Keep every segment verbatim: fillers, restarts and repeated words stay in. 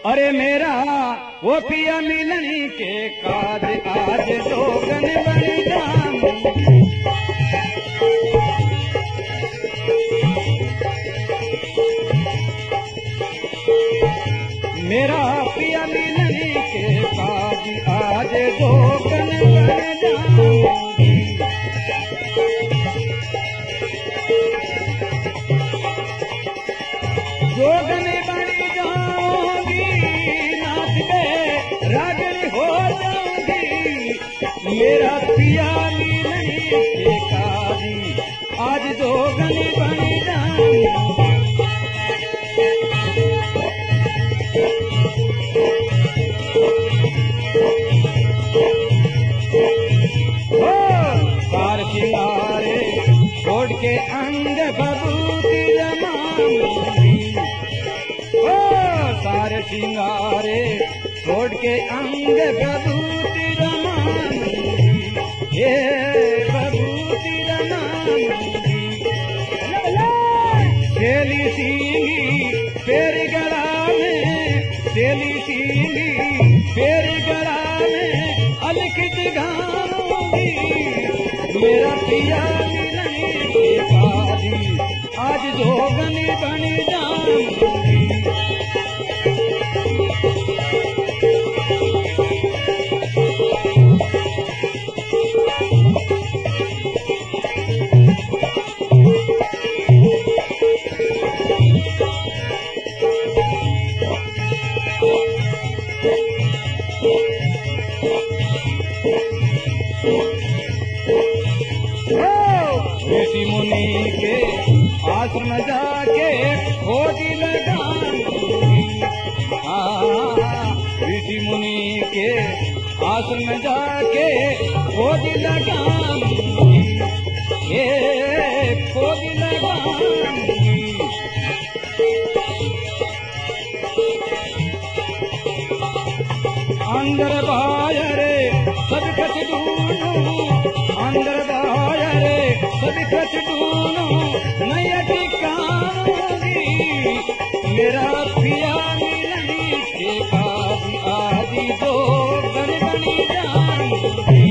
अरे मेरा वो पिया मिलनी के काज आज जोगन बन जाऊंगी। मेरा पिया मिलनी के काज आज जोगन बन जाऊंगी। जोगन बन जाऊंगी, नाच के रागनी हो जाऊंगी। मेरा पिया मिलनी के काज आज जोगन बन जाऊंगी। सिंगारे छोड़ के अंग बबूती जमाऊंगी। ओ सारे सिंगारे छोड़ के अंग बबूती जमाऊंगी। ये बबूती जमाऊंगी। सेली सींगी फेर गला में, सेली सींगी फेर गला में अलखित गाऊंगी। मेरा पिया मिलनी के काज आज जोगन बन जाऊंगी। ऋषि मुनि के आश्रम जाके खोज लगाऊंगी। ऋषि मुनि के आश्रम जाके खोज लगाऊंगी। ये खोज लगाऊंगी। अंदर बाहर सब कछ ढूंढूं, अंदर बाहर सब कछ ढूंढूं नया ठिकानूंगी। मेरा पिया मिलनी के काज आज जोगन बन जाऊंगी।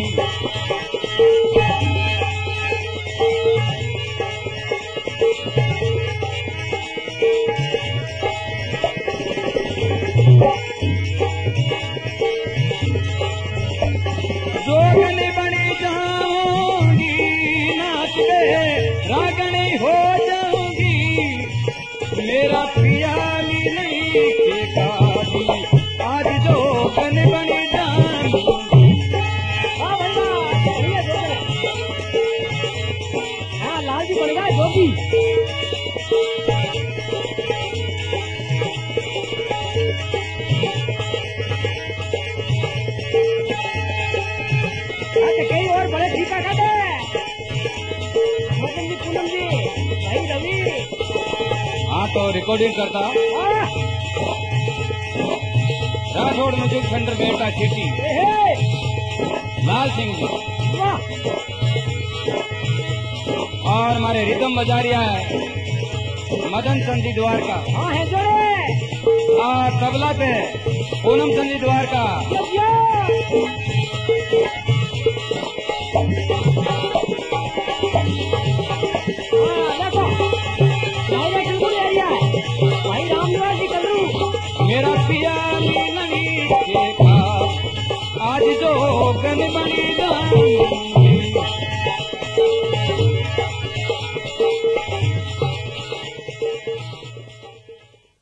जोगन बन जाऊंगी, नाच के रागनी हो जाऊंगी। मेरा पिया मिलनी के काज आज जोगन बन जाऊंगी। हाँ भैया, हाँ लाल जी बन गए जोगी। कई और बड़े ठीका काटे मदन जी, पूनम जी, भाई रवि। हाँ तो रिकॉर्डिंग करता राठौड़ म्यूजिक सेंटर बेटा सिटी लाल सिंह जी और हमारे रिदम बजारिया है मदन संजी द्वारका। हाँ है जोड़े। और तबला पे पूनम संजी द्वारका। भाई रामनिवास जी कलरू। मेरा पिया मिलनी के काज आज जोगन बन जाऊंगी।